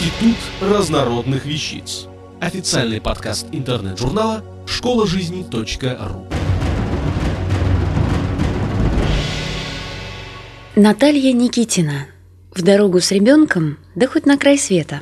Институт разнородных вещиц. Официальный подкаст интернет-журнала школажизни.ру. Наталья Никитина. В дорогу с ребенком, да хоть на край света.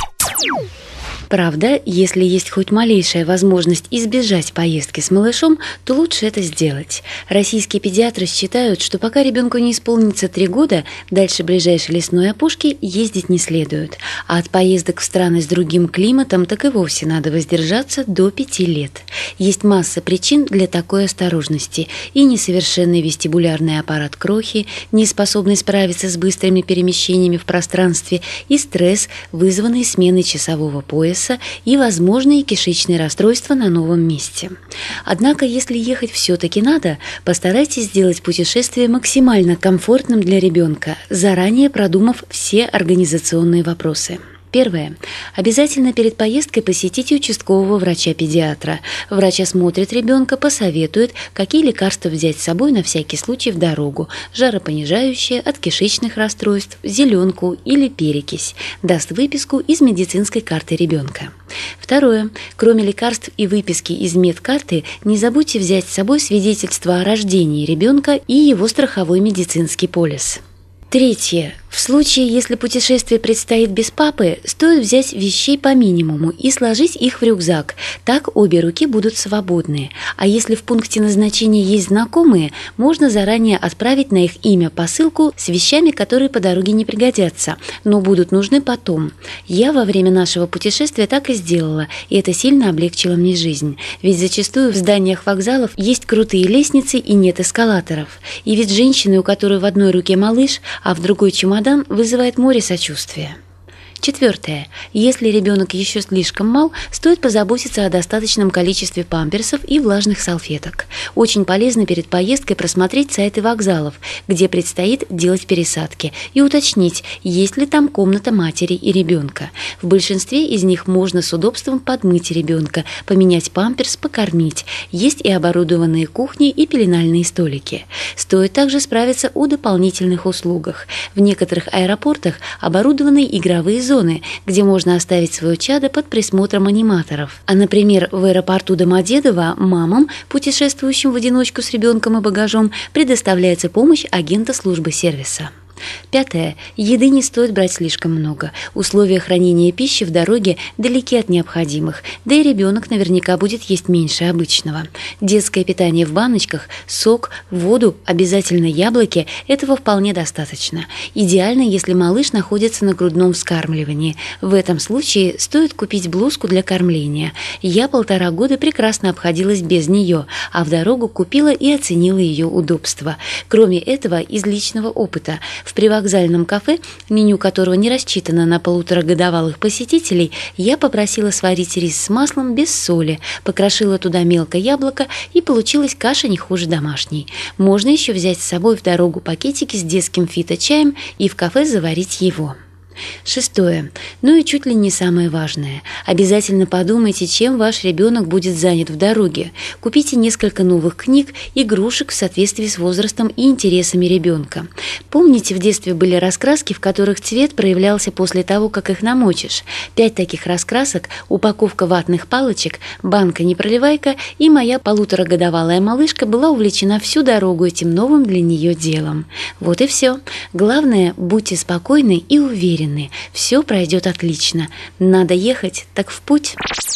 Правда, если есть хоть малейшая возможность избежать поездки с малышом, то лучше это сделать. Российские педиатры считают, что пока ребенку не исполнится 3 года, дальше ближайшей лесной опушки ездить не следует. А от поездок в страны с другим климатом так и вовсе надо воздержаться до 5 лет. Есть масса причин для такой осторожности. И несовершенный вестибулярный аппарат крохи, неспособный справиться с быстрыми перемещениями в пространстве, и стресс, вызванный сменой часового пояса, и возможные кишечные расстройства на новом месте. Однако, если ехать все-таки надо, постарайтесь сделать путешествие максимально комфортным для ребенка, заранее продумав все организационные вопросы. Первое. Обязательно перед поездкой посетите участкового врача-педиатра. Врач осмотрит ребенка, посоветует, какие лекарства взять с собой на всякий случай в дорогу: жаропонижающее, от кишечных расстройств, зеленку или перекись. Даст выписку из медицинской карты ребенка. Второе. Кроме лекарств и выписки из медкарты, не забудьте взять с собой свидетельство о рождении ребенка и его страховой медицинский полис. Третье. В случае, если путешествие предстоит без папы, стоит взять вещей по минимуму и сложить их в рюкзак. Так обе руки будут свободны. А если в пункте назначения есть знакомые, можно заранее отправить на их имя посылку с вещами, которые по дороге не пригодятся, но будут нужны потом. Я во время нашего путешествия так и сделала, и это сильно облегчило мне жизнь. Ведь зачастую в зданиях вокзалов есть крутые лестницы и нет эскалаторов. И ведь женщины, у которой в одной руке малыш, а в другой чемодан, вызывает море сочувствия. Четвертое. Если ребенок еще слишком мал, стоит позаботиться о достаточном количестве памперсов и влажных салфеток. Очень полезно перед поездкой просмотреть сайты вокзалов, где предстоит делать пересадки, и уточнить, есть ли там комната матери и ребенка. В большинстве из них можно с удобством подмыть ребенка, поменять памперс, покормить. Есть и оборудованные кухни и пеленальные столики. Стоит также справиться о дополнительных услугах. В некоторых аэропортах оборудованы игровые зоны, где можно оставить свое чадо под присмотром аниматоров. А, например, в аэропорту Домодедово мамам, путешествующим в одиночку с ребенком и багажом, предоставляется помощь агента службы сервиса. Пятое. Еды не стоит брать слишком много. Условия хранения пищи в дороге далеки от необходимых, да и ребенок наверняка будет есть меньше обычного. Детское питание в баночках, сок, воду, обязательно яблоки – этого вполне достаточно. Идеально, если малыш находится на грудном вскармливании. В этом случае стоит купить блузку для кормления. Я 1,5 года прекрасно обходилась без нее, а в дорогу купила и оценила ее удобство. Кроме этого, из личного опыта – в привокзальном кафе, меню которого не рассчитано на 1,5-годовалых посетителей, я попросила сварить рис с маслом без соли, покрошила туда мелко яблоко, и получилась каша не хуже домашней. Можно еще взять с собой в дорогу пакетики с детским фито-чаем и в кафе заварить его. Шестое. Ну и чуть ли не самое важное. Обязательно подумайте, чем ваш ребенок будет занят в дороге. Купите несколько новых книг, игрушек в соответствии с возрастом и интересами ребенка. Помните, в детстве были раскраски, в которых цвет проявлялся после того, как их намочишь? 5 таких раскрасок, упаковка ватных палочек, банка-непроливайка, и моя 1,5-годовалая малышка была увлечена всю дорогу этим новым для нее делом. Вот и все. Главное, будьте спокойны и уверены. Все пройдет отлично. Надо ехать, так в путь.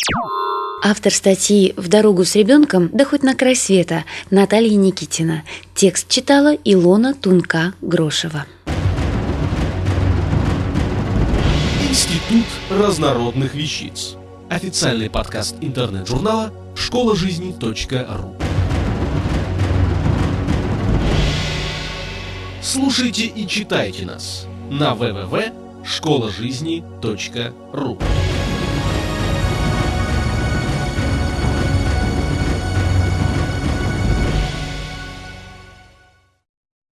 Автор статьи «В дорогу с ребенком, да хоть на край света» Наталья Никитина. Текст читала Илона Тунка-Грошева. Институт разнородных вещиц. Официальный подкаст интернет-журнала школажизни.ру. Слушайте и читайте нас на www.школажизни.ру.